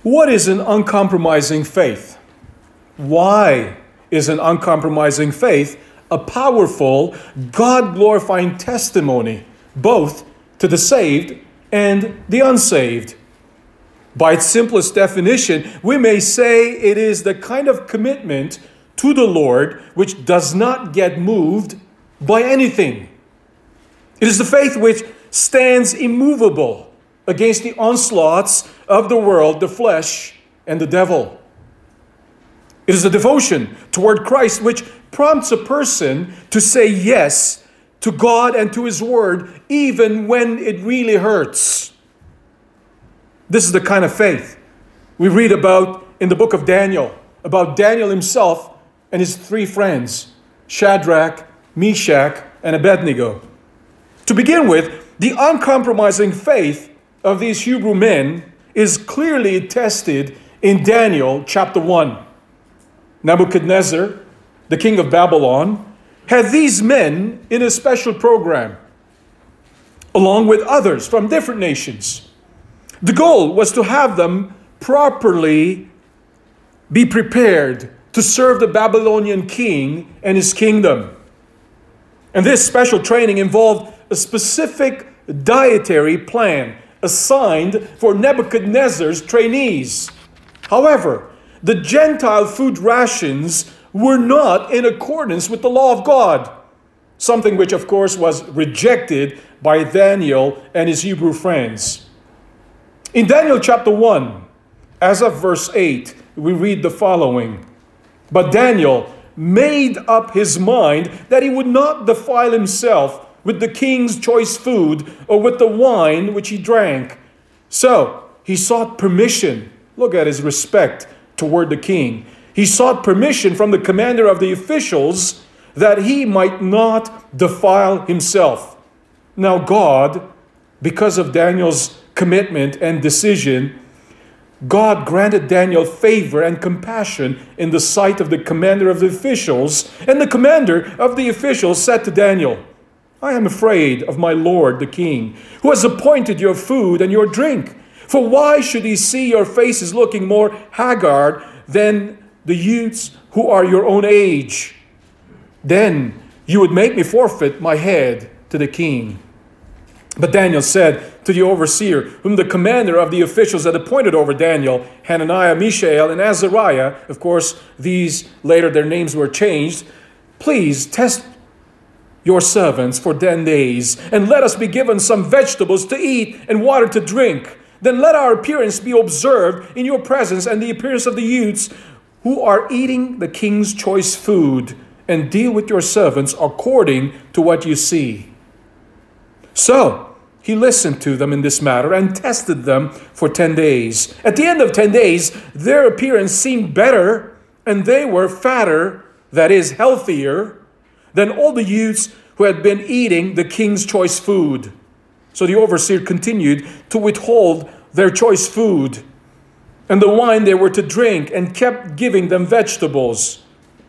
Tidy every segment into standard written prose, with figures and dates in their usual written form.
What is an uncompromising faith? Why is an uncompromising faith a powerful, God-glorifying testimony, both to the saved and the unsaved? By its simplest definition, we may say it is the kind of commitment to the Lord which does not get moved by anything. It is the faith which stands immovable against the onslaughts of the world, the flesh, and the devil. It is a devotion toward Christ which prompts a person to say yes to God and to His Word, even when it really hurts. This is the kind of faith we read about in the book of Daniel, about Daniel himself and his three friends, Shadrach, Meshach, and Abednego. To begin with, the uncompromising faith of these Hebrew men is clearly tested in Daniel chapter 1. Nebuchadnezzar, the king of Babylon, had these men in a special program, along with others from different nations. The goal was to have them properly be prepared to serve the Babylonian king and his kingdom. And this special training involved a specific dietary plan assigned for Nebuchadnezzar's trainees. However, the Gentile food rations were not in accordance with the law of God, something which, of course, was rejected by Daniel and his Hebrew friends. In Daniel chapter 1, as of verse 8, we read the following: "But Daniel made up his mind that he would not defile himself with the king's choice food or with the wine which he drank. So he sought permission." Look at his respect toward the king. He sought permission from the commander of the officials that he might not defile himself. Now God, because of Daniel's commitment and decision, God granted Daniel favor and compassion in the sight of the commander of the officials. And the commander of the officials said to Daniel, "I am afraid of my lord the king, who has appointed your food and your drink. For why should he see your faces looking more haggard than the youths who are your own age? Then you would make me forfeit my head to the king." But Daniel said to the overseer, whom the commander of the officials had appointed over Daniel, Hananiah, Mishael, and Azariah, of course, these later their names were changed, "Please test your servants for 10 days, and let us be given some vegetables to eat and water to drink. Then let our appearance be observed in your presence and the appearance of the youths who are eating the king's choice food, and deal with your servants according to what you see." So he listened to them in this matter and tested them for 10 days. At the end of 10 days, their appearance seemed better, and they were fatter, that is, healthier, than all the youths who had been eating the king's choice food. So the overseer continued to withhold their choice food and the wine they were to drink, and kept giving them vegetables.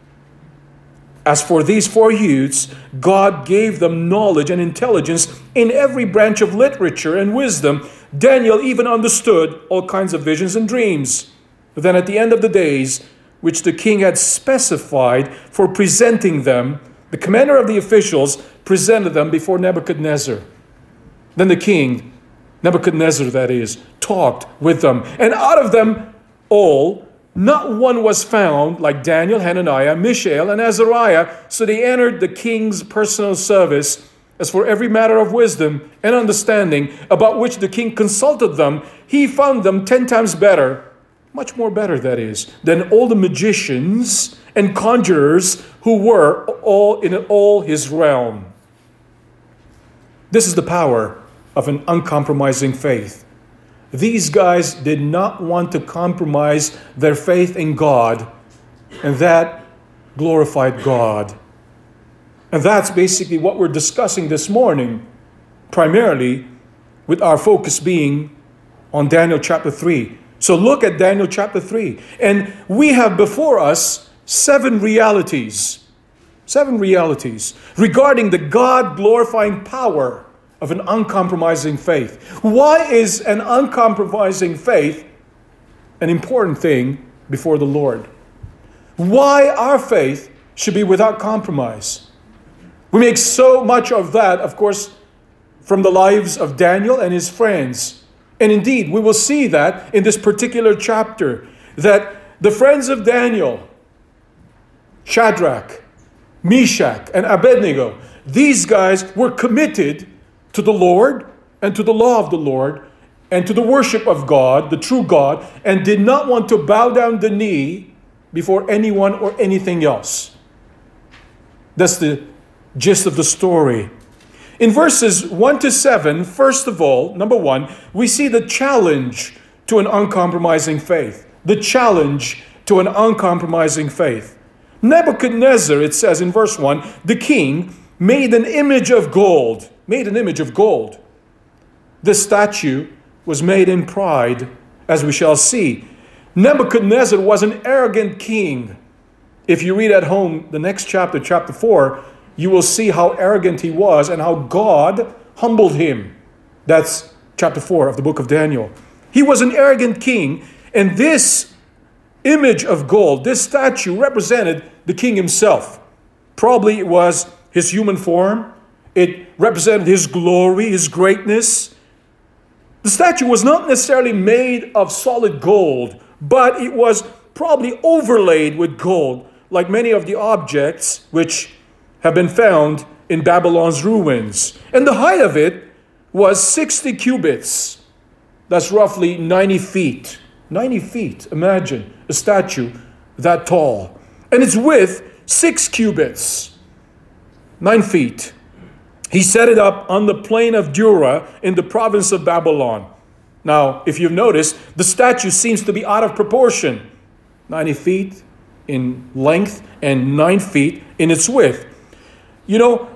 As for these 4 youths, God gave them knowledge and intelligence in every branch of literature and wisdom. Daniel even understood all kinds of visions and dreams. But then at the end of the days, which the king had specified for presenting them, the commander of the officials presented them before Nebuchadnezzar. Then the king, Nebuchadnezzar that is, talked with them. And out of them all, not one was found like Daniel, Hananiah, Mishael, and Azariah. So they entered the king's personal service. As for every matter of wisdom and understanding about which the king consulted them, he found them 10 times better, much more better that is, than all the magicians and conjurers who were all in all his realm. This is the power of an uncompromising faith. These guys did not want to compromise their faith in God, and that glorified God. And that's basically what we're discussing this morning, primarily with our focus being on Daniel chapter 3. So look at Daniel chapter 3. And we have before us 7 realities regarding the God-glorifying power of an uncompromising faith. Why is an uncompromising faith an important thing before the Lord. Why our faith should be without compromise. We make so much of that, of course, from the lives of Daniel and his friends. And indeed, we will see that in this particular chapter, that the friends of Daniel, Shadrach, Meshach, and Abednego, these guys were committed to the Lord and to the law of the Lord and to the worship of God, the true God, and did not want to bow down the knee before anyone or anything else. That's the gist of the story. In verses 1 to 7, first of all, number 1, we see the challenge to an uncompromising faith. The challenge to an uncompromising faith. Nebuchadnezzar, it says in verse 1, the king made an image of gold. Made an image of gold. This statue was made in pride, as we shall see. Nebuchadnezzar was an arrogant king. If you read at home the next chapter, chapter 4, you will see how arrogant he was and how God humbled him. That's chapter 4 of the book of Daniel. He was an arrogant king, and this image of gold, this statue represented the king himself. Probably it was his human form. It represented his glory, his greatness. The statue was not necessarily made of solid gold, but it was probably overlaid with gold, like many of the objects which have been found in Babylon's ruins. And the height of it was 60 cubits. That's roughly 90 feet. 90 feet, imagine a statue that tall. And its width, 6 cubits, 9 feet. He set it up on the plain of Dura in the province of Babylon. Now, if you've noticed, the statue seems to be out of proportion. 90 feet in length and 9 feet in its width. You know,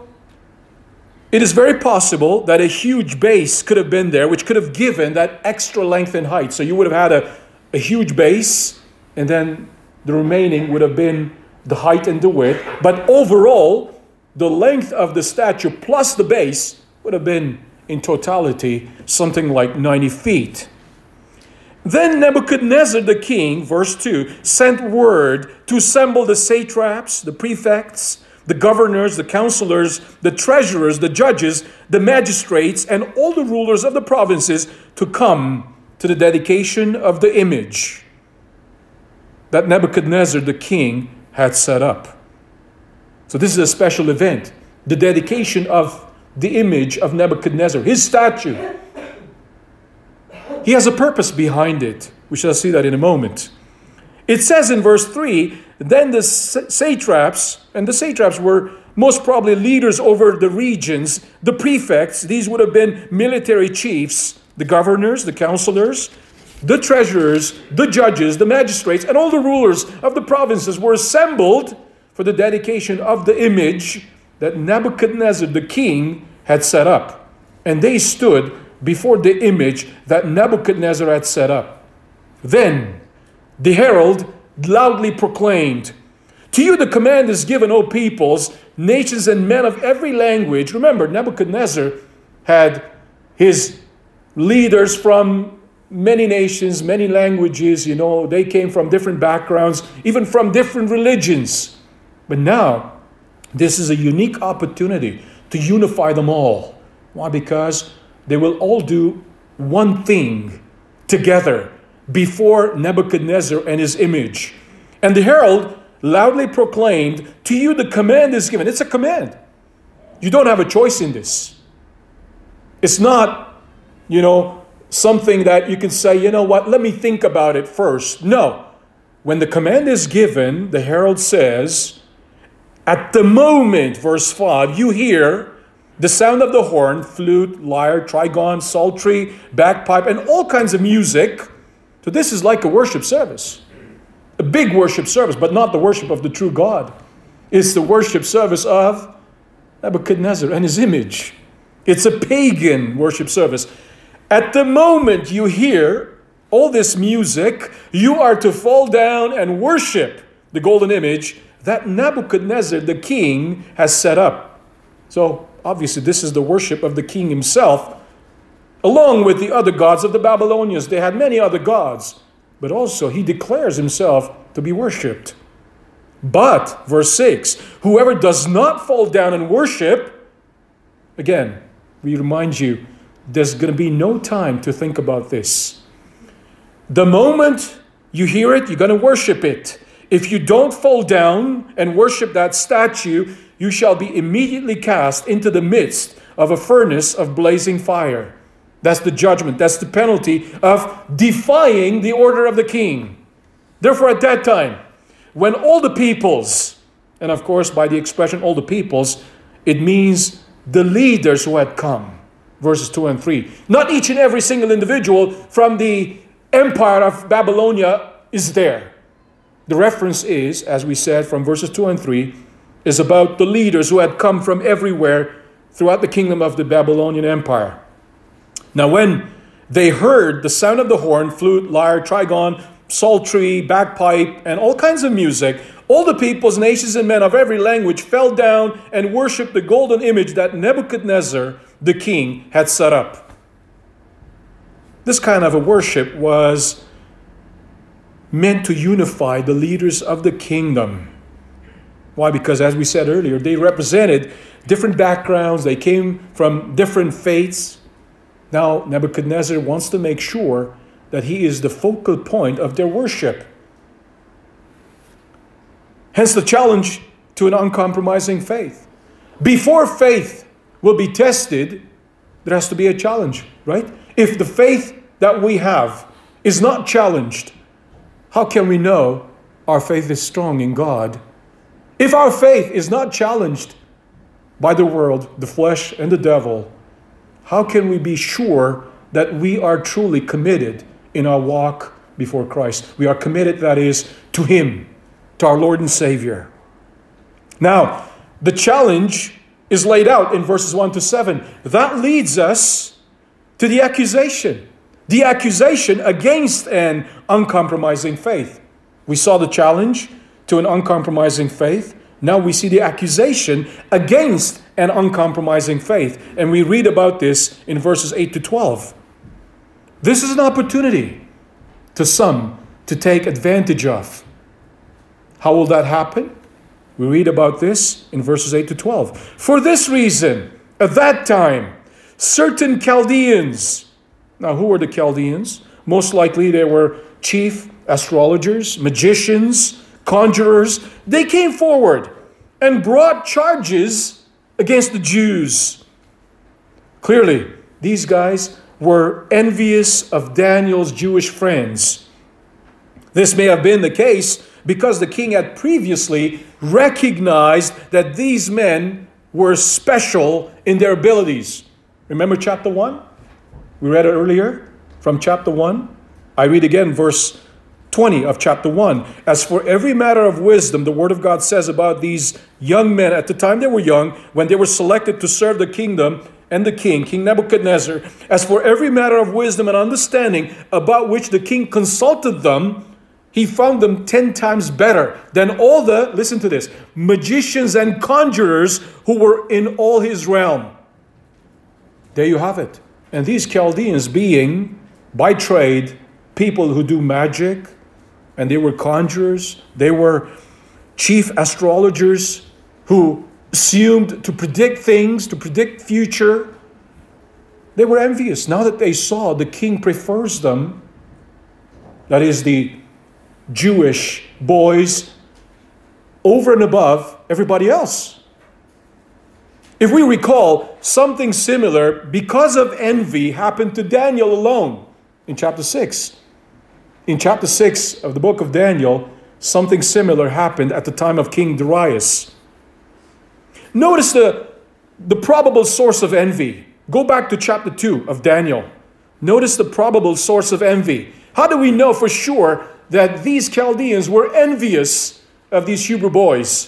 it is very possible that a huge base could have been there, which could have given that extra length and height. So you would have had a huge base, and then the remaining would have been the height and the width. But overall, the length of the statue plus the base would have been, in totality, something like 90 feet. Then Nebuchadnezzar the king, verse 2, sent word to assemble the satraps, the prefects, the governors, the counselors, the treasurers, the judges, the magistrates, and all the rulers of the provinces to come to the dedication of the image that Nebuchadnezzar the king had set up. So this is a special event, the dedication of the image of Nebuchadnezzar, his statue. He has a purpose behind it. We shall see that in a moment. It says in verse 3, then the satraps, and the satraps were most probably leaders over the regions, the prefects, these would have been military chiefs, the governors, the counselors, the treasurers, the judges, the magistrates, and all the rulers of the provinces were assembled for the dedication of the image that Nebuchadnezzar the king had set up. And they stood before the image that Nebuchadnezzar had set up. Then the herald loudly proclaimed, to you the command is given, O peoples, nations, and men of every language. Remember, Nebuchadnezzar had his leaders from many nations, many languages. You know, they came from different backgrounds, even from different religions. But now, this is a unique opportunity to unify them all. Why? Because they will all do one thing together before Nebuchadnezzar and his image. And the herald loudly proclaimed, to you the command is given. It's a command. You don't have a choice in this. It's not, something that you can say, you know what, let me think about it first. No. When the command is given, the herald says, at the moment, verse 5, you hear the sound of the horn, flute, lyre, trigon, psaltery, bagpipe, and all kinds of music. So this is like a worship service. A big worship service, but not the worship of the true God. It's the worship service of Nebuchadnezzar and his image. It's a pagan worship service. At the moment you hear all this music, you are to fall down and worship the golden image that Nebuchadnezzar the king has set up. So obviously this is the worship of the king himself, along with the other gods of the Babylonians. They had many other gods. but also he declares himself to be worshipped. But, verse 6, whoever does not fall down and worship, again, we remind you, there's going to be no time to think about this. The moment you hear it, you're going to worship it. If you don't fall down and worship that statue, you shall be immediately cast into the midst of a furnace of blazing fire. That's the judgment. That's the penalty of defying the order of the king. Therefore, at that time, when all the peoples, and of course by the expression all the peoples, it means the leaders who had come, verses 2 and 3. Not each and every single individual from the empire of Babylonia is there. The reference is, as we said, from verses 2 and 3, is about the leaders who had come from everywhere throughout the kingdom of the Babylonian Empire. Now when they heard the sound of the horn, flute, lyre, trigon, psaltery, bagpipe, and all kinds of music, all the peoples, nations, and men of every language fell down and worshipped the golden image that Nebuchadnezzar, the king, had set up. This kind of a worship was meant to unify the leaders of the kingdom. Why? Because as we said earlier, they represented different backgrounds. They came from different faiths. Now, Nebuchadnezzar wants to make sure that he is the focal point of their worship. Hence the challenge to an uncompromising faith. Before faith will be tested, there has to be a challenge, right? If the faith that we have is not challenged, how can we know our faith is strong in God? If our faith is not challenged by the world, the flesh, and the devil, how can we be sure that we are truly committed in our walk before Christ? We are committed, that is, to Him, to our Lord and Savior. Now, the challenge is laid out in verses 1 to 7. That leads us to the accusation. The accusation against an uncompromising faith. We saw the challenge to an uncompromising faith. Now we see the accusation against an uncompromising faith. And we read about this in verses 8 to 12. This is an opportunity to some to take advantage of. How will that happen? We read about this in verses 8 to 12. For this reason, at that time, certain Chaldeans. Now, who were the Chaldeans? Most likely they were chief astrologers, magicians, conjurers. They came forward and brought charges against the Jews. Clearly, these guys were envious of Daniel's Jewish friends. This may have been the case because the king had previously recognized that these men were special in their abilities. Remember chapter 1? We read it earlier from chapter 1. I read again verse 20 of chapter 1. As for every matter of wisdom, the word of God says about these young men, at the time they were young, when they were selected to serve the kingdom and the king, King Nebuchadnezzar, as for every matter of wisdom and understanding about which the king consulted them, he found them 10 times better than all the, listen to this, magicians and conjurers who were in all his realm. There you have it. And these Chaldeans being, by trade, people who do magic, and they were conjurers, they were chief astrologers who assumed to predict things, to predict future. They were envious. Now that they saw the king prefers them, that is the Jewish boys, over and above everybody else. If we recall, something similar, because of envy, happened to Daniel alone in chapter 6. In chapter 6 of the book of Daniel, something similar happened at the time of King Darius. Notice the probable source of envy. Go back to chapter 2 of Daniel. Notice the probable source of envy. How do we know for sure that these Chaldeans were envious of these Hebrew boys?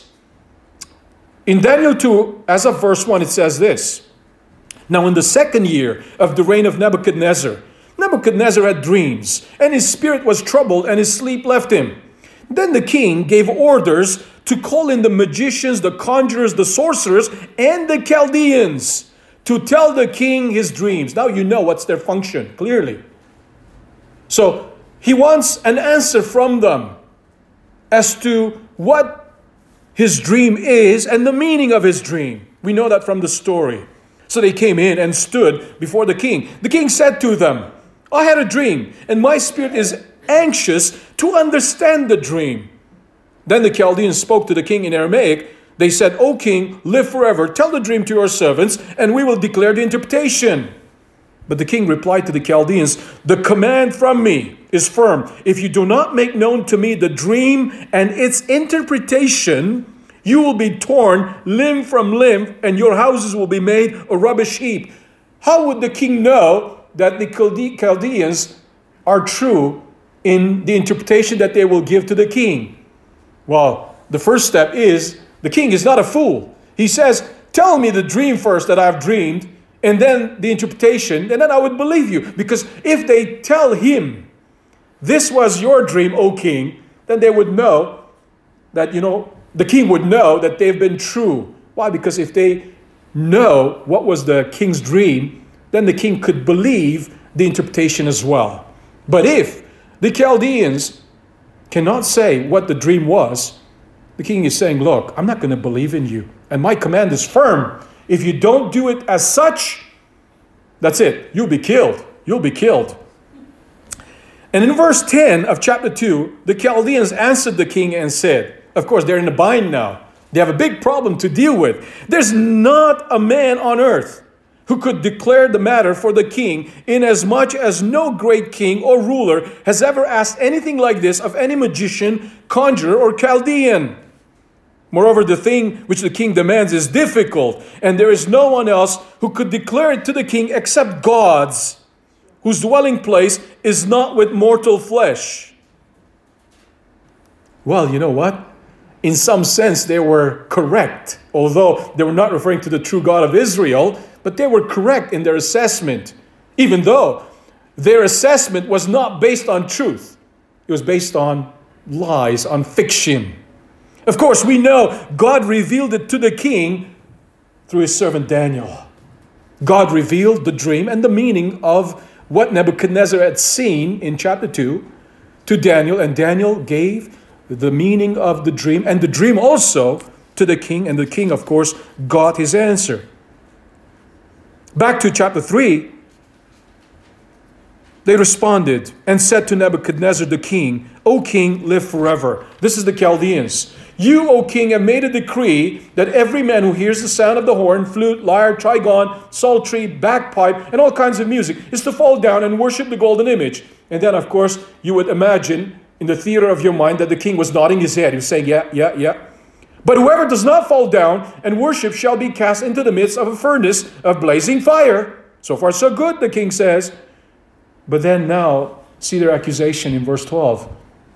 In Daniel 2, as of verse 1, it says this. Now in the second year of the reign of Nebuchadnezzar, Nebuchadnezzar had dreams, and his spirit was troubled, and his sleep left him. Then the king gave orders to call in the magicians, the conjurers, the sorcerers, and the Chaldeans to tell the king his dreams. Now you know what's their function, clearly. So He wants an answer from them as to what his dream is and the meaning of his dream. We know that from the story. So they came in and stood before the king. The king said to them, I had a dream, and my spirit is anxious to understand the dream. Then the Chaldeans spoke to the king in Aramaic. They said, O king, live forever. Tell the dream to your servants, and we will declare the interpretation. But the king replied to the Chaldeans, the command from me is firm. If you do not make known to me the dream and its interpretation, you will be torn limb from limb, and your houses will be made a rubbish heap. How would the king know that the Chaldeans are true in the interpretation that they will give to the king? Well, the first step is, the king is not a fool. He says, tell me the dream first that I've dreamed, and then the interpretation, and then I would believe you. Because if they tell him, this was your dream, O king, then they would know that, the king would know that they've been true. Why? Because if they know what was the king's dream, then the king could believe the interpretation as well. But if the Chaldeans cannot say what the dream was, the king is saying, look, I'm not going to believe in you. And my command is firm. If you don't do it as such, that's it. You'll be killed. You'll be killed. And in verse 10 of chapter 2, the Chaldeans answered the king and said, of course, they're in a bind now. They have a big problem to deal with. There's not a man on earth who could declare the matter for the king, inasmuch as no great king or ruler has ever asked anything like this of any magician, conjurer, or Chaldean. Moreover, the thing which the king demands is difficult, and there is no one else who could declare it to the king except God's, whose dwelling place is not with mortal flesh. Well, you know what? In some sense, they were correct, although they were not referring to the true God of Israel, but they were correct in their assessment, even though their assessment was not based on truth. It was based on lies, on fiction. Of course, we know God revealed it to the king through his servant Daniel. God revealed the dream and the meaning of what Nebuchadnezzar had seen in chapter 2 to Daniel, and Daniel gave the meaning of the dream and the dream also to the king, and the king, of course, got his answer. Back to chapter 3, they responded and said to Nebuchadnezzar the king, O king, live forever. This is the Chaldeans. You, O king, have made a decree that every man who hears the sound of the horn, flute, lyre, trigon, psaltery, bagpipe, and all kinds of music is to fall down and worship the golden image. And then, of course, you would imagine in the theater of your mind that the king was nodding his head. He was saying, yeah. But whoever does not fall down and worship shall be cast into the midst of a furnace of blazing fire. So far, so good, the king says. But then now, see their accusation in verse 12.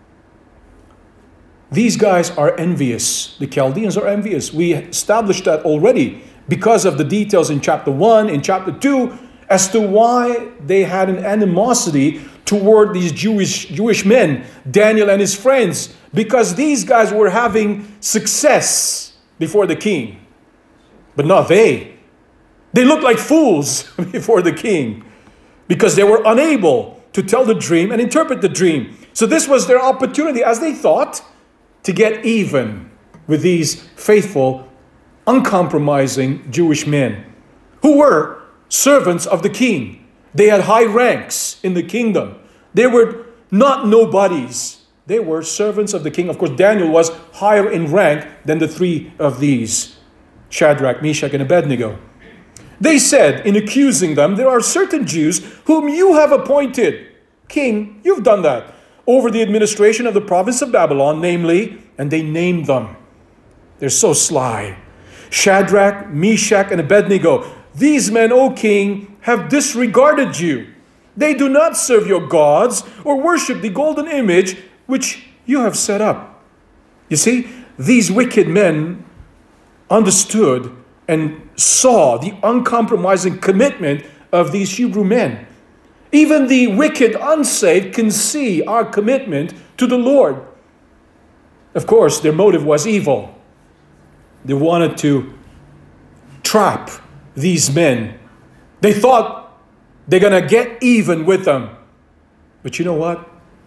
These guys are envious. The Chaldeans are envious. We established that already because of the details in chapter 1, in chapter 2, as to why they had an animosity toward these Jewish men, Daniel and his friends, because these guys were having success before the king. But not they. They looked like fools before the king because they were unable to tell the dream and interpret the dream. So this was their opportunity, as they thought, to get even with these faithful, uncompromising Jewish men who were servants of the king. They had high ranks in the kingdom. They were not nobodies. They were servants of the king. Of course, Daniel was higher in rank than the three of these, Shadrach, Meshach, and Abednego. They said, in accusing them, there are certain Jews whom you have appointed. King, you've done that, over the administration of the province of Babylon, namely, and they named them. They're so sly. Shadrach, Meshach, and Abednego. These men, O king, have disregarded you. They do not serve your gods or worship the golden image which you have set up. You see, these wicked men understood and saw the uncompromising commitment of these Hebrew men. Even the wicked, unsaved can see our commitment to the Lord. Of course, their motive was evil. They wanted to trap these men. They thought they're going to get even with them. But you know what?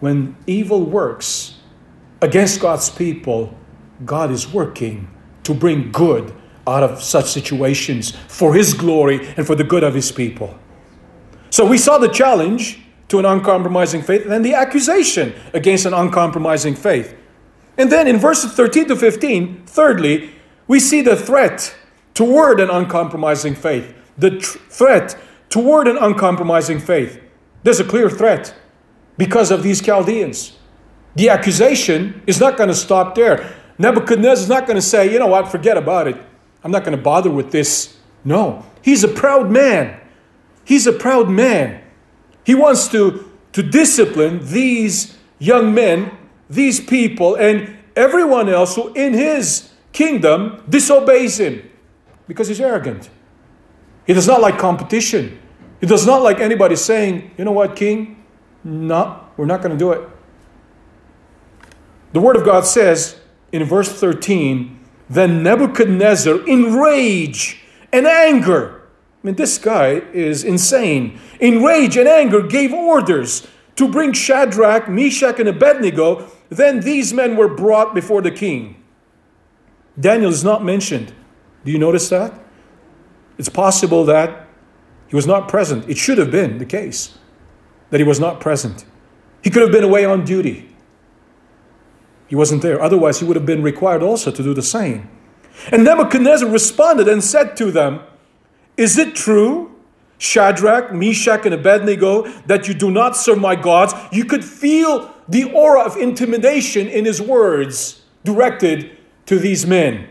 when evil works against God's people, God is working to bring good out of such situations for His glory and for the good of His people. So we saw the challenge to an uncompromising faith and then the accusation against an uncompromising faith. And then in verses 13 to 15, thirdly, we see the threat toward an uncompromising faith. The threat toward an uncompromising faith. There's a clear threat because of these Chaldeans. The accusation is not going to stop there. Nebuchadnezzar is not going to say, you know what, forget about it. I'm not going to bother with this. No, he's a proud man. He's a proud man. He wants to discipline these young men, these people, and everyone else who in his kingdom disobeys him because he's arrogant. He does not like competition. He does not like anybody saying, you know what, king? No, we're not going to do it. The Word of God says in verse 13, then Nebuchadnezzar, in rage and anger, I mean, this guy is insane. In rage and anger gave orders to bring Shadrach, Meshach, and Abednego. Then these men were brought before the king. Daniel is not mentioned. Do you notice that? It's possible that he was not present. It should have been the case that he was not present. He could have been away on duty. He wasn't there. Otherwise, he would have been required also to do the same. And Nebuchadnezzar responded and said to them, is it true, Shadrach, Meshach, and Abednego, that you do not serve my gods? You could feel the aura of intimidation in his words directed to these men.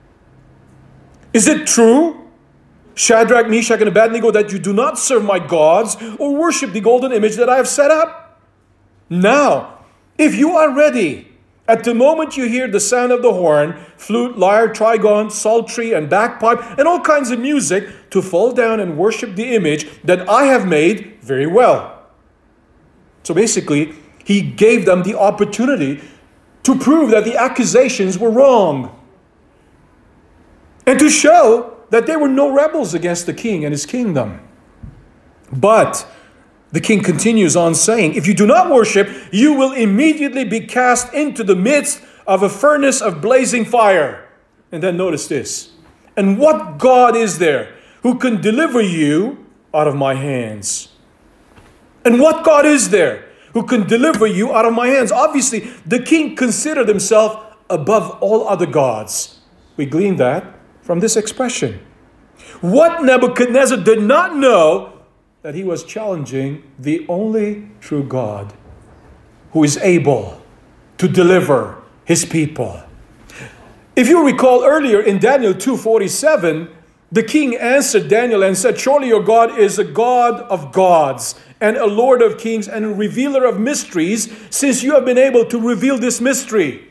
Is it true, Shadrach, Meshach, and Abednego, that you do not serve my gods or worship the golden image that I have set up? Now, if you are ready, at the moment you hear the sound of the horn, flute, lyre, trigon, psaltery, and bagpipe, and all kinds of music, to fall down and worship the image that I have made, very well. So basically, he gave them the opportunity to prove that the accusations were wrong. And to show that they were no rebels against the king and his kingdom. But the king continues on saying, if you do not worship, you will immediately be cast into the midst of a furnace of blazing fire. And then notice this. And what God is there who can deliver you out of my hands? And what God is there who can deliver you out of my hands? Obviously, the king considered himself above all other gods. We glean that from this expression. What Nebuchadnezzar did not know, that he was challenging the only true God who is able to deliver his people. If you recall earlier in Daniel 2:47, the king answered Daniel and said, surely your God is a God of gods and a Lord of kings and a revealer of mysteries, since you have been able to reveal this mystery.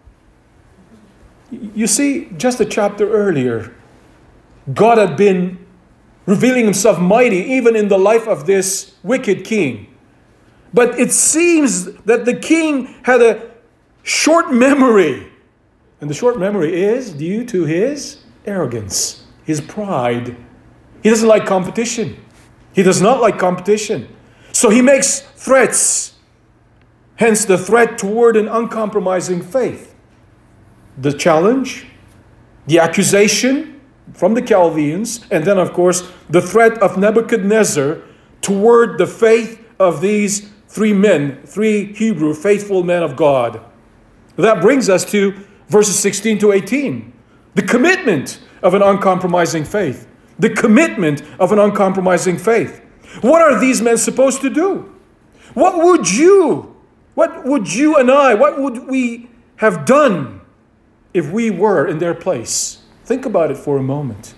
You see, just a chapter earlier, God had been revealing himself mighty even in the life of this wicked king. But it seems that the king had a short memory. And the short memory is due to his arrogance, his pride. He doesn't like competition. He does not like competition. So he makes threats. Hence the threat toward an uncompromising faith. The challenge, the accusation from the Chaldeans, and then, of course, the threat of Nebuchadnezzar toward the faith of these three men, three Hebrew faithful men of God. That brings us to verses 16 to 18. The commitment of an uncompromising faith. The commitment of an uncompromising faith. What are these men supposed to do? What would you and I, what would we have done if we were in their place? Think about it for a moment.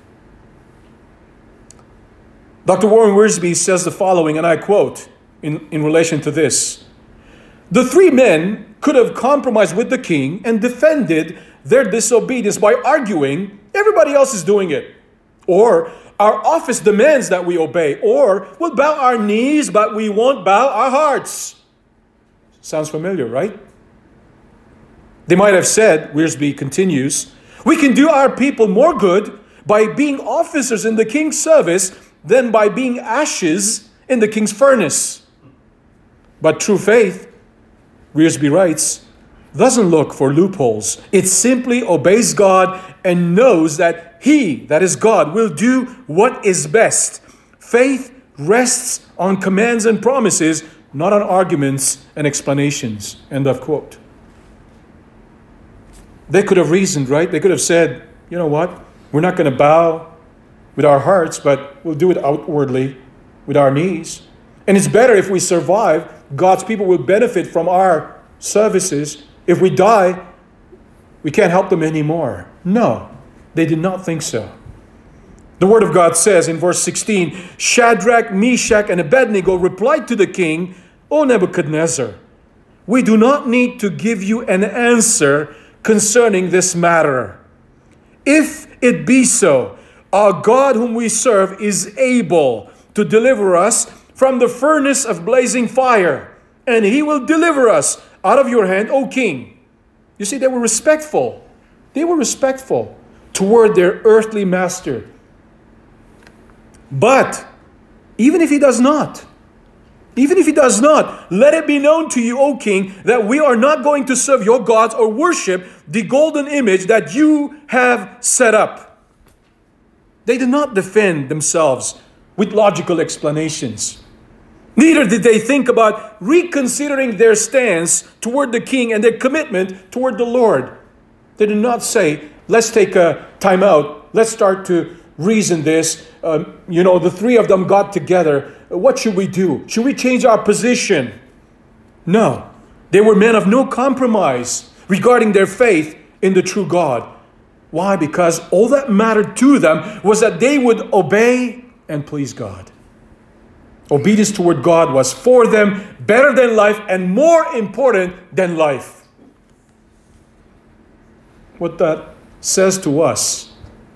Dr. Warren Wiersbe says the following, and I quote in relation to this. The three men could have compromised with the king and defended their disobedience by arguing, everybody else is doing it. Or, our office demands that we obey. Or, we'll bow our knees, but we won't bow our hearts. Sounds familiar, right? They might have said, Wiersbe continues, we can do our people more good by being officers in the king's service than by being ashes in the king's furnace. But true faith, Rearsby writes, doesn't look for loopholes. It simply obeys God and knows that He, that is God, will do what is best. Faith rests on commands and promises, not on arguments and explanations. End of quote. They could have reasoned, right? They could have said, you know what? We're not going to bow with our hearts, but we'll do it outwardly with our knees. And it's better if we survive. God's people will benefit from our services. If we die, we can't help them anymore. No, they did not think so. The Word of God says in verse 16, Shadrach, Meshach, and Abednego replied to the king, O Nebuchadnezzar, we do not need to give you an answer concerning this matter. If it be so, our God whom we serve is able to deliver us from the furnace of blazing fire, and He will deliver us out of your hand, O king. You see, they were respectful. They were respectful toward their earthly master. But even if he does not, let it be known to you, O king, that we are not going to serve your gods or worship the golden image that you have set up. They did not defend themselves with logical explanations. Neither did they think about reconsidering their stance toward the king and their commitment toward the Lord. They did not say, let's take a time out. Let's start to reason this. The three of them got together. What should we do? Should we change our position? No. They were men of no compromise regarding their faith in the true God. Why? Because all that mattered to them was that they would obey and please God. Obedience toward God was for them better than life and more important than life. What that says to us,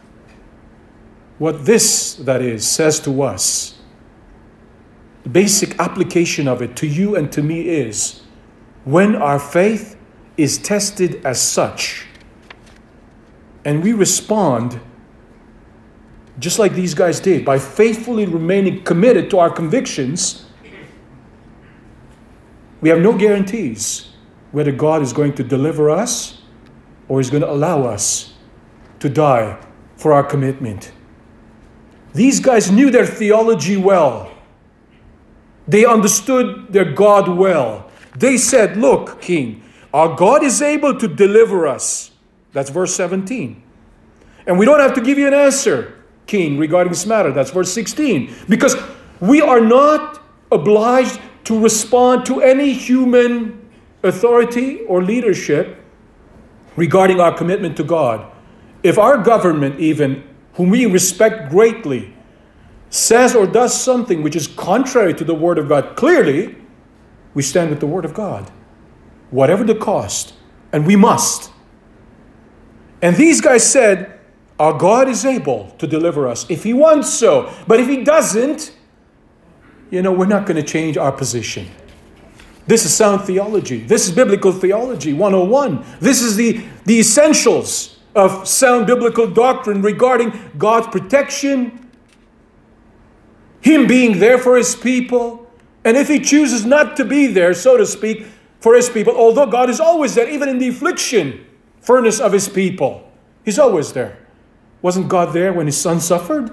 what this, that is, says to us, the basic application of it to you and to me is, when our faith is tested as such, and we respond just like these guys did, by faithfully remaining committed to our convictions, we have no guarantees whether God is going to deliver us or is going to allow us to die for our commitment. These guys knew their theology well. They understood their God well. They said, look, King, our God is able to deliver us. That's verse 17. And we don't have to give you an answer, King, regarding this matter. That's verse 16. Because we are not obliged to respond to any human authority or leadership regarding our commitment to God. If our government even, whom we respect greatly, says or does something which is contrary to the Word of God, clearly, we stand with the Word of God, whatever the cost, and we must. And these guys said, our God is able to deliver us if He wants so. But if He doesn't, we're not going to change our position. This is sound theology. This is biblical theology 101. This is the essentials of sound biblical doctrine regarding God's protection, Him being there for His people, and if He chooses not to be there, so to speak, for His people, although God is always there, even in the affliction furnace of His people, He's always there. Wasn't God there when His Son suffered?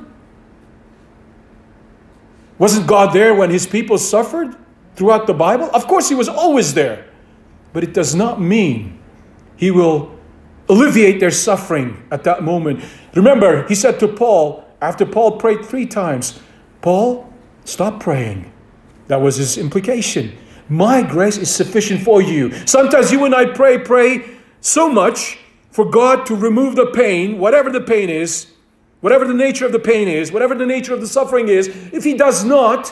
Wasn't God there when His people suffered throughout the Bible? Of course He was always there. But it does not mean He will alleviate their suffering at that moment. Remember, He said to Paul, after Paul prayed 3 times, Paul, stop praying. That was His implication. My grace is sufficient for you. Sometimes you and I pray so much for God to remove the pain, whatever the pain is, whatever the nature of the pain is, whatever the nature of the suffering is. If He does not,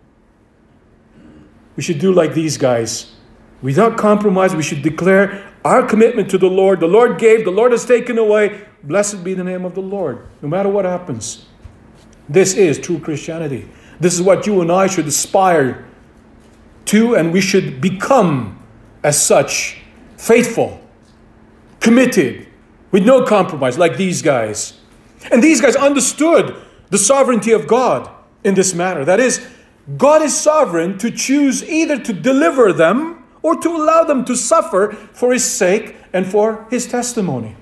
we should do like these guys. Without compromise, we should declare our commitment to the Lord. The Lord gave, the Lord has taken away. Blessed be the name of the Lord, no matter what happens. This is true Christianity. This is what you and I should aspire to, and we should become as such, faithful, committed, with no compromise, like these guys. And these guys understood the sovereignty of God in this matter. That is, God is sovereign to choose either to deliver them or to allow them to suffer for His sake and for His testimony.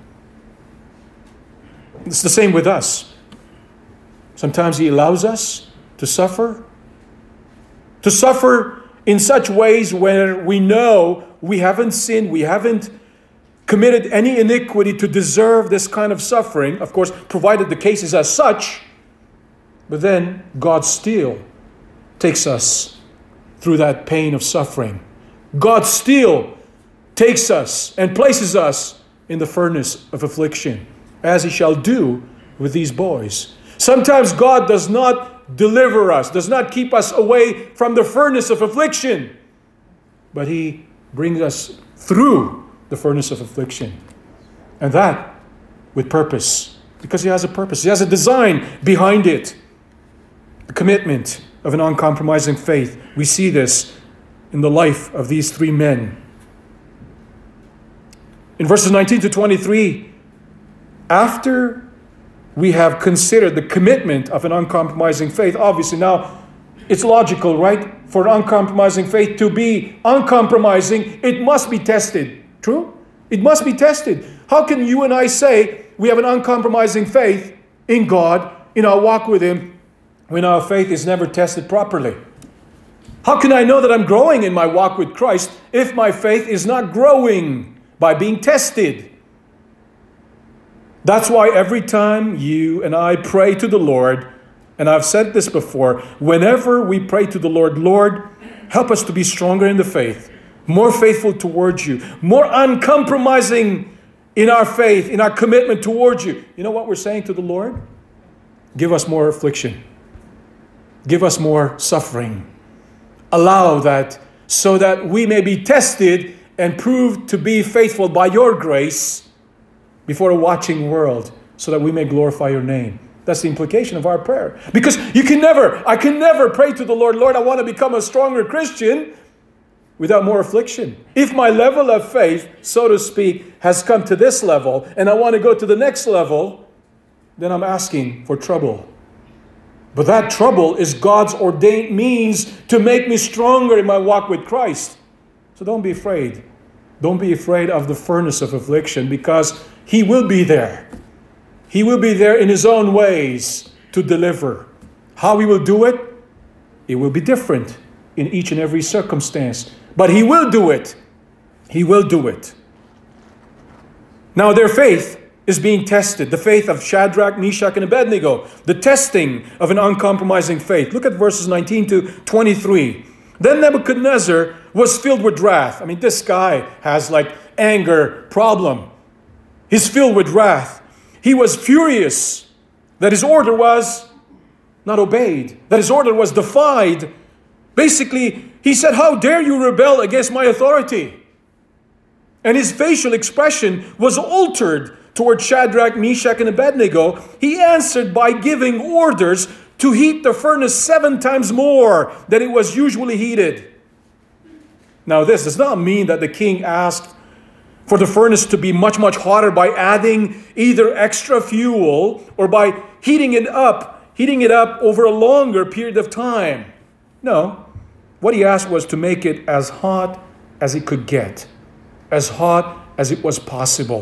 It's the same with us. Sometimes He allows us to suffer in such ways where we know we haven't sinned, we haven't committed any iniquity to deserve this kind of suffering, of course, provided the case is as such. But then God still takes us through that pain of suffering. God still takes us and places us in the furnace of affliction, as He shall do with these boys. Sometimes God does not deliver us, does not keep us away from the furnace of affliction, but He brings us through the furnace of affliction. And that with purpose, because He has a purpose. He has a design behind it. The commitment of an uncompromising faith. We see this in the life of these three men. In verses 19 to 23, after we have considered the commitment of an uncompromising faith, obviously now it's logical, right? For an uncompromising faith to be uncompromising, it must be tested. True? It must be tested. How can you and I say we have an uncompromising faith in God, in our walk with Him, when our faith is never tested properly? How can I know that I'm growing in my walk with Christ if my faith is not growing by being tested? That's why every time you and I pray to the Lord, and I've said this before, whenever we pray to the Lord, Lord, help us to be stronger in the faith, more faithful towards You, more uncompromising in our faith, in our commitment towards You. You know what we're saying to the Lord? Give us more affliction. Give us more suffering. Allow that so that we may be tested and proved to be faithful by Your grace before a watching world, so that we may glorify Your name. That's the implication of our prayer. Because I can never pray to the Lord, Lord, I want to become a stronger Christian, without more affliction. If my level of faith, so to speak, has come to this level, and I want to go to the next level, then I'm asking for trouble. But that trouble is God's ordained means to make me stronger in my walk with Christ. So don't be afraid. Don't be afraid of the furnace of affliction, because He will be there. He will be there in His own ways to deliver. How He will do it, it will be different in each and every circumstance. But He will do it. He will do it. Now their faith is being tested. The faith of Shadrach, Meshach, and Abednego. The testing of an uncompromising faith. Look at verses 19 to 23. Then Nebuchadnezzar was filled with wrath. I mean, this guy has like anger problem. He's filled with wrath. He was furious that his order was not obeyed, that his order was defied. Basically, he said, how dare you rebel against my authority? And his facial expression was altered toward Shadrach, Meshach, and Abednego. He answered by giving orders to heat the furnace 7 times more than it was usually heated. Now, this does not mean that the king asked for the furnace to be much, much hotter by adding either extra fuel or by heating it up over a longer period of time. No. What he asked was to make it as hot as it could get, as hot as it was possible.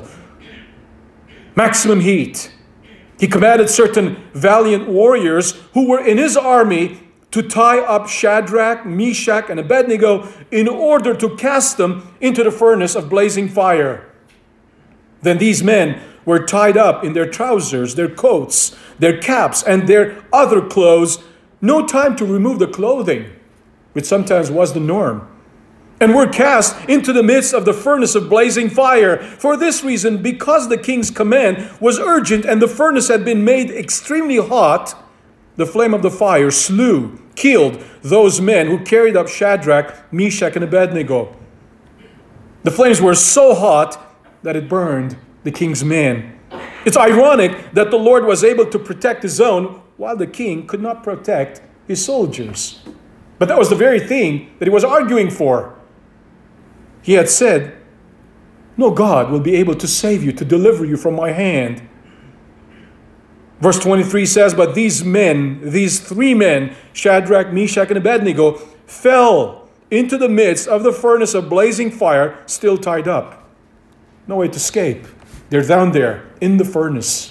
Maximum heat. He commanded certain valiant warriors who were in his army to tie up Shadrach, Meshach, and Abednego in order to cast them into the furnace of blazing fire. Then these men were tied up in their trousers, their coats, their caps, and their other clothes. No time to remove the clothing, which sometimes was the norm, and were cast into the midst of the furnace of blazing fire. For this reason, because the king's command was urgent and the furnace had been made extremely hot, the flame of the fire killed those men who carried up Shadrach, Meshach, and Abednego. The flames were so hot that it burned the king's men. It's ironic that the Lord was able to protect His own while the king could not protect his soldiers. But that was the very thing that he was arguing for. He had said, no God will be able to save you, to deliver you from my hand. Verse 23 says, but these three men, Shadrach, Meshach, and Abednego, fell into the midst of the furnace of blazing fire, still tied up. No way to escape. They're down there in the furnace.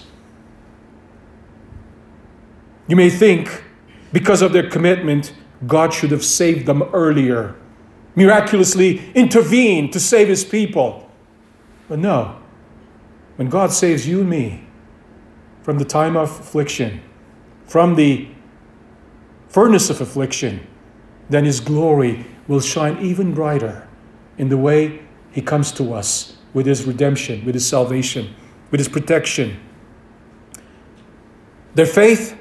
You may think, because of their commitment, God should have saved them earlier, miraculously intervened to save his people. But no. When God saves you and me from the time of affliction, from the furnace of affliction, then his glory will shine even brighter in the way he comes to us with his redemption, with his salvation, with his protection. Their faith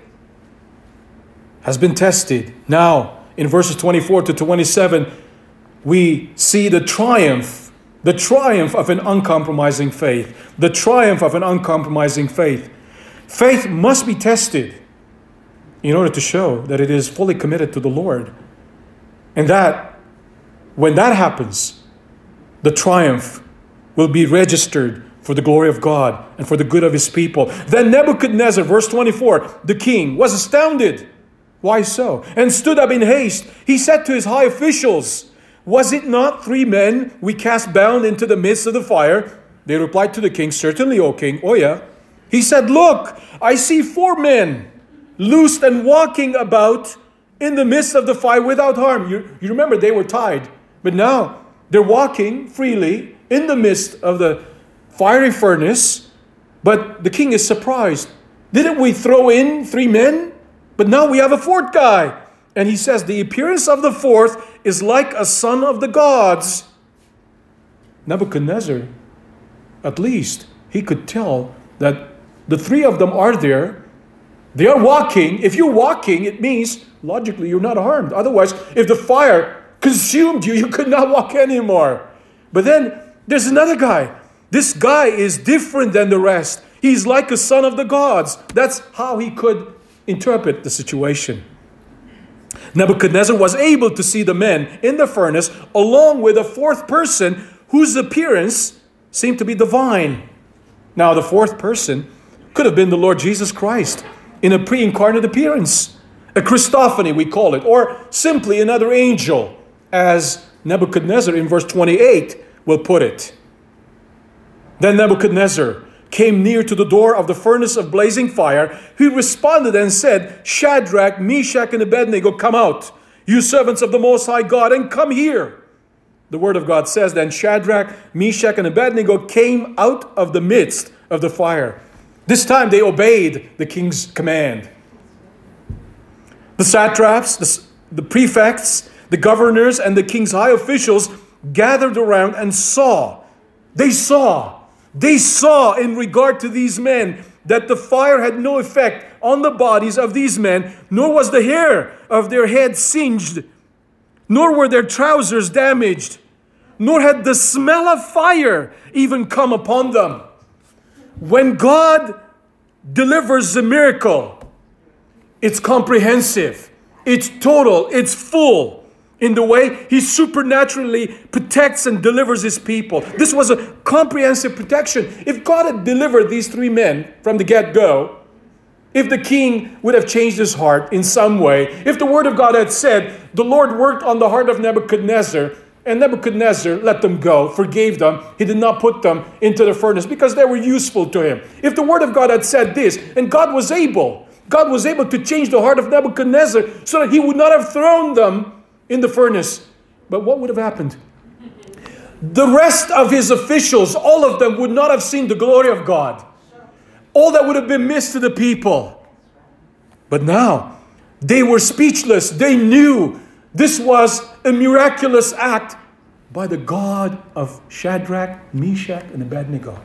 has been tested. Now, in verses 24 to 27, we see the triumph of an uncompromising faith. The triumph of an uncompromising faith. Faith must be tested in order to show that it is fully committed to the Lord. And that, when that happens, the triumph will be registered for the glory of God and for the good of his people. Then Nebuchadnezzar, verse 24, the king was astounded. Why so? And stood up in haste. He said to his high officials, was it not 3 men we cast bound into the midst of the fire? They replied to the king, certainly, O king. Oh yeah. He said, look, I see 4 men loosed and walking about in the midst of the fire without harm. You remember they were tied, but now they're walking freely in the midst of the fiery furnace. But the king is surprised. Didn't we throw in 3 men? But now we have a 4th guy. And he says, the appearance of the 4th is like a son of the gods. Nebuchadnezzar, at least, he could tell that the 3 of them are there. They are walking. If you're walking, it means, logically, you're not harmed. Otherwise, if the fire consumed you, you could not walk anymore. But then, there's another guy. This guy is different than the rest. He's like a son of the gods. That's how he could interpret the situation. Nebuchadnezzar was able to see the men in the furnace along with a 4th person whose appearance seemed to be divine. Now, the 4th person could have been the Lord Jesus Christ in a pre-incarnate appearance. A Christophany, we call it, or simply another angel, as Nebuchadnezzar in verse 28 will put it. Then Nebuchadnezzar came near to the door of the furnace of blazing fire. He responded and said, Shadrach, Meshach, and Abednego, come out, you servants of the Most High God, and come here. The word of God says, then Shadrach, Meshach, and Abednego came out of the midst of the fire. This time they obeyed the king's command. The satraps, the prefects, the governors, and the king's high officials gathered around and saw. They saw in regard to these men that the fire had no effect on the bodies of these men, nor was the hair of their head singed, nor were their trousers damaged, nor had the smell of fire even come upon them. When God delivers a miracle, it's comprehensive, it's total, it's full. In the way he supernaturally protects and delivers his people. This was a comprehensive protection. If God had delivered these 3 men from the get-go, if the king would have changed his heart in some way, if the word of God had said, the Lord worked on the heart of Nebuchadnezzar, and Nebuchadnezzar let them go, forgave them, he did not put them into the furnace because they were useful to him. If the word of God had said this, and God was able to change the heart of Nebuchadnezzar so that he would not have thrown them in the furnace. But what would have happened? The rest of his officials, all of them, would not have seen the glory of God. All that would have been missed to the people. But now, they were speechless. They knew this was a miraculous act by the God of Shadrach, Meshach, and Abednego.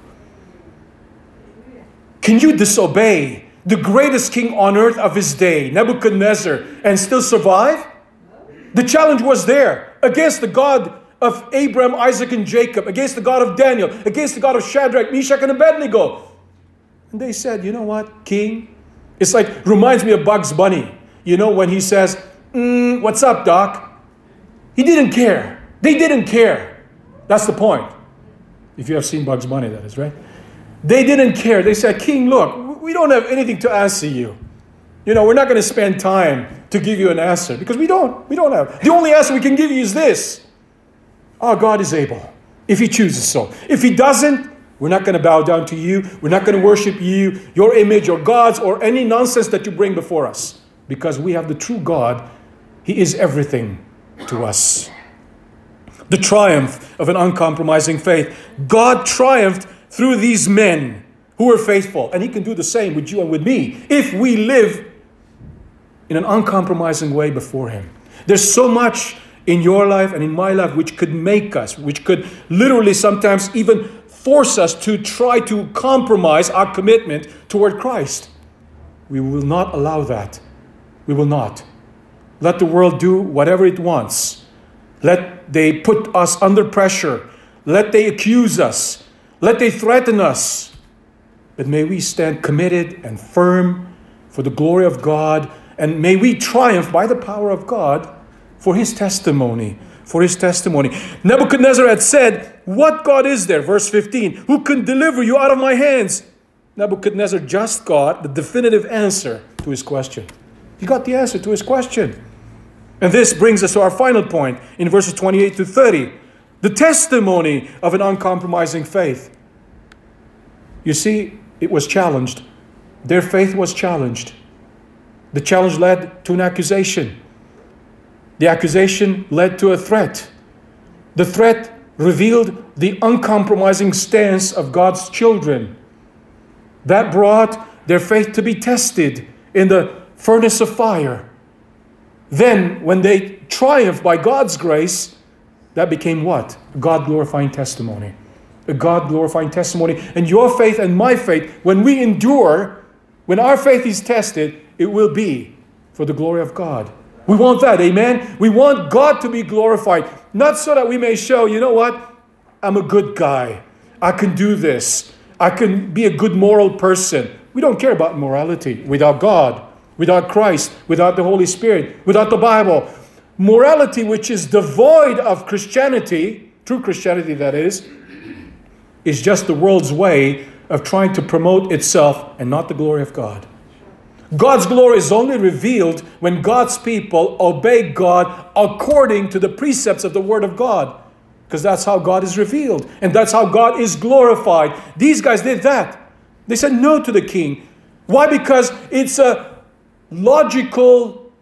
Can you disobey the greatest king on earth of his day, Nebuchadnezzar, and still survive? The challenge was there against the God of Abraham, Isaac, and Jacob, against the God of Daniel, against the God of Shadrach, Meshach, and Abednego. And they said, you know what, king? It's like, reminds me of Bugs Bunny. You know, when he says, what's up, Doc? He didn't care. They didn't care. That's the point. If you have seen Bugs Bunny, that is, right? They didn't care. They said, King, look, we don't have anything to answer you. We're not going to spend time to give you an answer because we don't have. The only answer we can give you is this. Our God is able, if He chooses so. If He doesn't, we're not going to bow down to you. We're not going to worship you, your image, or gods, or any nonsense that you bring before us. Because we have the true God. He is everything to us. The triumph of an uncompromising faith. God triumphed through these men who were faithful. And He can do the same with you and with me if we live in an uncompromising way before Him. There's so much in your life and in my life which could make us, which could literally sometimes even force us to try to compromise our commitment toward Christ. We will not allow that. We will not. Let the world do whatever it wants. Let they put us under pressure. Let they accuse us. Let they threaten us. But may we stand committed and firm for the glory of God. And may we triumph by the power of God for His testimony. For His testimony. Nebuchadnezzar had said, what God is there? Verse 15. Who can deliver you out of my hands? Nebuchadnezzar just got the definitive answer to his question. He got the answer to his question. And this brings us to our final point in verses 28 to 30. The testimony of an uncompromising faith. You see, it was challenged. Their faith was challenged. The challenge led to an accusation. The accusation led to a threat. The threat revealed the uncompromising stance of God's children. That brought their faith to be tested in the furnace of fire. Then, when they triumphed by God's grace, that became what? A God-glorifying testimony. A God-glorifying testimony. And your faith and my faith, when we endure, when our faith is tested, it will be for the glory of God. We want that, amen? We want God to be glorified. Not so that we may show, you know what? I'm a good guy. I can do this. I can be a good moral person. We don't care about morality without God, without Christ, without the Holy Spirit, without the Bible. Morality which is devoid of Christianity, true Christianity that is just the world's way of trying to promote itself and not the glory of God. God's glory is only revealed when God's people obey God according to the precepts of the Word of God. Because that's how God is revealed. And that's how God is glorified. These guys did that. They said no to the king. Why? Because it's a logical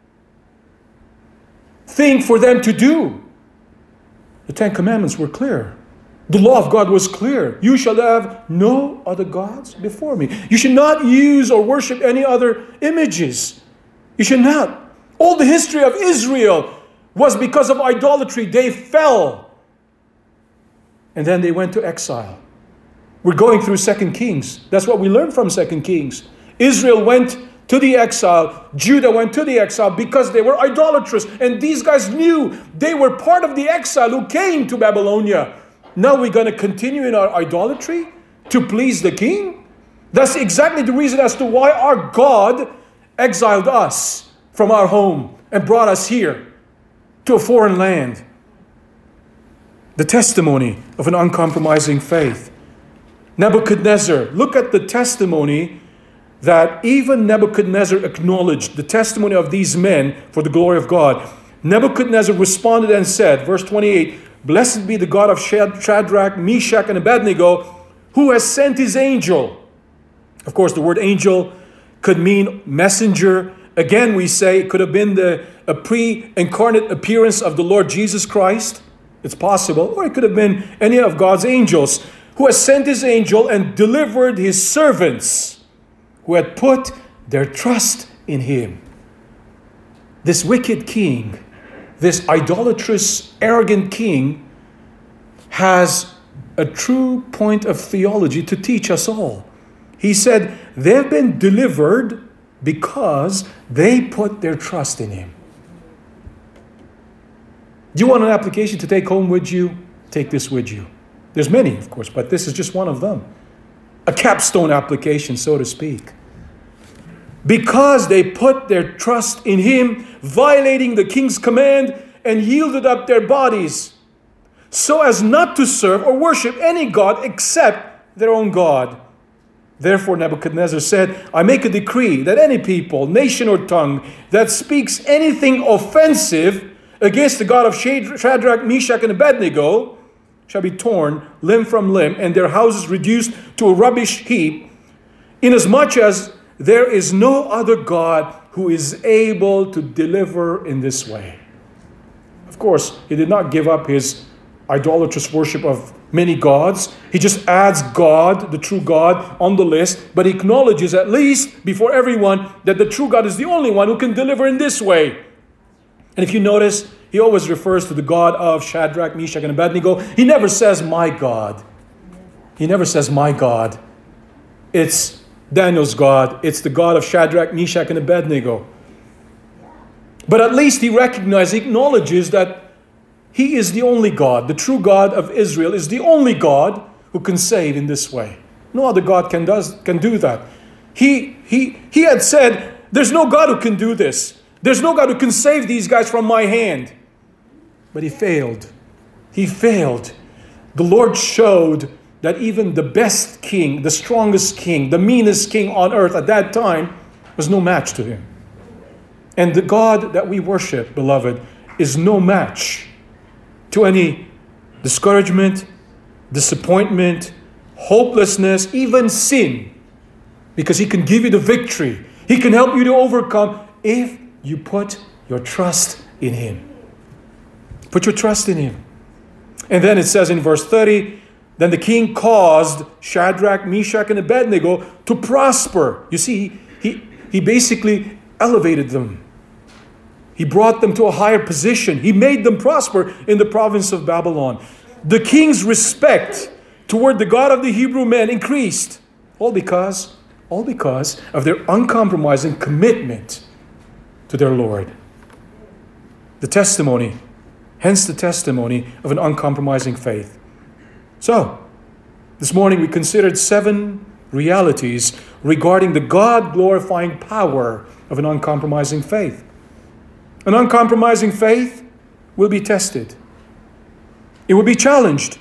thing for them to do. The Ten Commandments were clear. The law of God was clear. You shall have no other gods before me. You should not use or worship any other images. You should not. All the history of Israel was because of idolatry. They fell. And then they went to exile. We're going through 2 Kings. That's what we learned from 2 Kings. Israel went to the exile. Judah went to the exile because they were idolatrous. And these guys knew they were part of the exile who came to Babylonia. Now we're going to continue in our idolatry to please the king? That's exactly the reason as to why our God exiled us from our home and brought us here to a foreign land. The testimony of an uncompromising faith. Nebuchadnezzar, look at the testimony that even Nebuchadnezzar acknowledged, the testimony of these men for the glory of God. Nebuchadnezzar responded and said, verse 28, Blessed be the God of Shadrach, Meshach, and Abednego, who has sent his angel. Of course, the word angel could mean messenger. Again, we say it could have been a pre-incarnate appearance of the Lord Jesus Christ. It's possible. Or it could have been any of God's angels, who has sent his angel and delivered his servants who had put their trust in him. This wicked king, this idolatrous, arrogant king, has a true point of theology to teach us all. He said, they've been delivered because they put their trust in him. Do you want an application to take home with you? Take this with you. There's many, of course, but this is just one of them. A capstone application, so to speak. Because they put their trust in him, violating the king's command, and yielded up their bodies, so as not to serve or worship any god except their own God. Therefore Nebuchadnezzar said, I make a decree that any people, nation or tongue that speaks anything offensive against the God of Shadrach, Meshach, and Abednego shall be torn limb from limb, and their houses reduced to a rubbish heap, inasmuch as there is no other God who is able to deliver in this way. Of course, he did not give up his idolatrous worship of many gods. He just adds God, the true God, on the list, but he acknowledges at least before everyone that the true God is the only one who can deliver in this way. And if you notice, he always refers to the God of Shadrach, Meshach, and Abednego. He never says, my God. He never says, my God. It's Daniel's God. It's the God of Shadrach, Meshach, and Abednego. But at least he acknowledges that he is the only God. The true God of Israel is the only God who can save in this way. No other God can do that. He had said, there's no God who can do this. There's no God who can save these guys from my hand. But he failed. He failed. The Lord showed that even the best king, the strongest king, the meanest king on earth at that time was no match to him. And the God that we worship, beloved, is no match to any discouragement, disappointment, hopelessness, even sin. Because he can give you the victory. He can help you to overcome if you put your trust in him. Put your trust in him. And then it says in verse 30, then the king caused Shadrach, Meshach, and Abednego to prosper. You see, he basically elevated them. He brought them to a higher position. He made them prosper in the province of Babylon. The king's respect toward the God of the Hebrew men increased. All because of their uncompromising commitment to their Lord. The testimony of an uncompromising faith. So, this morning we considered 7 realities regarding the God-glorifying power of an uncompromising faith. An uncompromising faith will be tested. It will be challenged.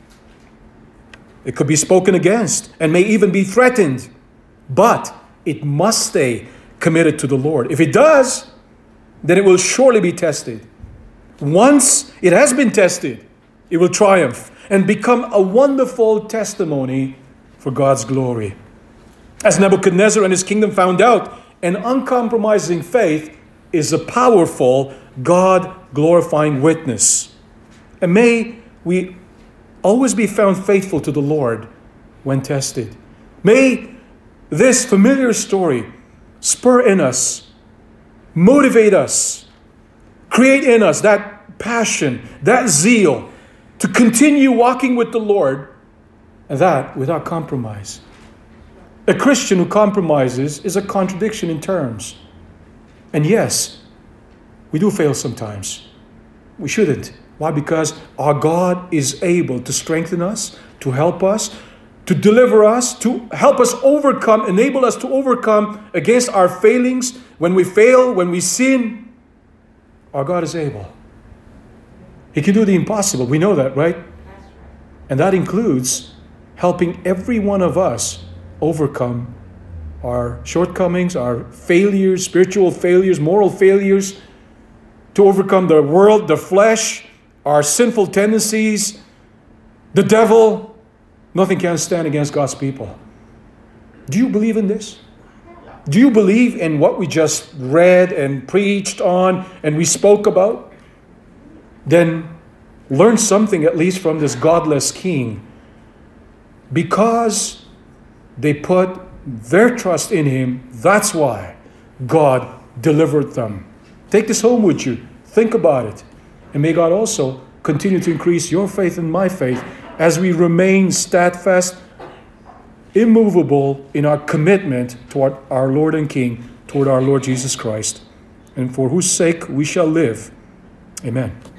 It could be spoken against and may even be threatened. But it must stay committed to the Lord. If it does, then it will surely be tested. Once it has been tested, it will triumph and become a wonderful testimony for God's glory. As Nebuchadnezzar and his kingdom found out, an uncompromising faith is a powerful, God-glorifying witness. And may we always be found faithful to the Lord when tested. May this familiar story spur in us, motivate us, create in us that passion, that zeal to continue walking with the Lord, and that without compromise. A Christian who compromises is a contradiction in terms. And yes, we do fail sometimes. We shouldn't. Why? Because our God is able to strengthen us, to help us, to deliver us, to help us overcome, enable us to overcome against our failings. When we fail, when we sin, our God is able. He can do the impossible. We know that, right? And that includes helping every one of us overcome our shortcomings, our failures, spiritual failures, moral failures, to overcome the world, the flesh, our sinful tendencies, the devil. Nothing can stand against God's people. Do you believe in this? Do you believe in what we just read and preached on and we spoke about? Then learn something at least from this godless king. Because they put their trust in him, that's why God delivered them. Take this home with you. Think about it. And may God also continue to increase your faith and my faith as we remain steadfast, immovable in our commitment toward our Lord and King, toward our Lord Jesus Christ, and for whose sake we shall live. Amen.